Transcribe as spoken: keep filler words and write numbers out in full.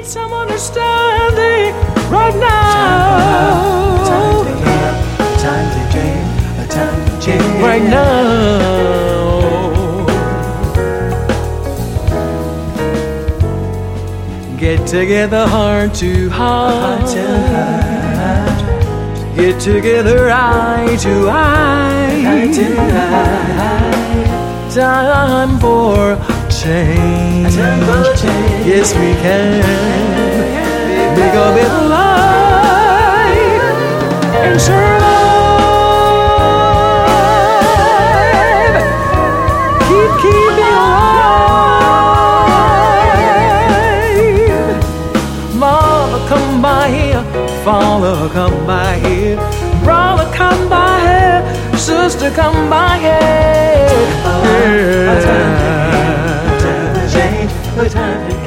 need some understanding right now. Time to get up, time to change, time to change. Right now. Get together heart to heart, Heart to heart, get together eye to eye, eye to eye. time for change. Time for change. Yes, we can make a better life and survive. Keep keeping alive. Mama, come by here. Father, come by here. Brother, come by here. Sister, come by here. Oh, Yeah. time to change, time to change, time to